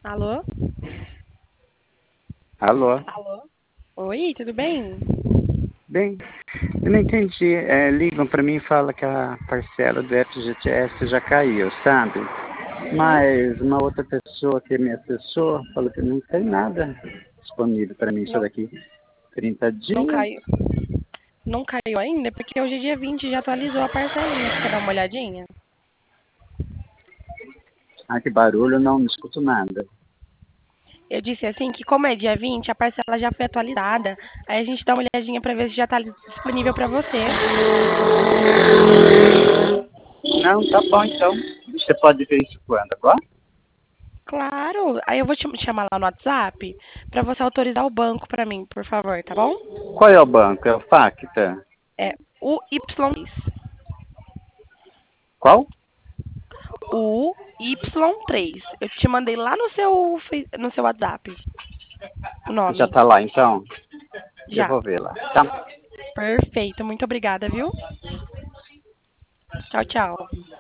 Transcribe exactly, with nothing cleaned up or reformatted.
Alô? Alô? Alô? Oi, tudo bem? Bem, eu não entendi. É, ligam para mim e falam que a parcela do F G T S já caiu, sabe? Hum? Mas uma outra pessoa que me acessou falou que não tem nada disponível para mim isso Não, daqui. trinta não dias. caiu. Não caiu ainda? Porque hoje é dia vinte, já atualizou a parcelinha. Você quer dar uma olhadinha? Ah, que barulho, eu não, não escuto nada. Eu disse assim que como é dia vinte, a parcela já foi atualizada. Aí a gente dá uma olhadinha pra ver se já tá disponível pra você. Não, tá bom então. Você pode ver isso quando? Agora? Claro. Aí eu vou te chamar lá no WhatsApp pra você autorizar o banco pra mim, por favor, tá bom? Qual é o banco? É o Facta? É o Y três. Qual? O Y três. Eu te mandei lá no seu, Face- no seu WhatsApp o Já nome. tá lá então? Eu Já. vou ver lá, tá? Perfeito. Muito obrigada, viu? Tchau, tchau.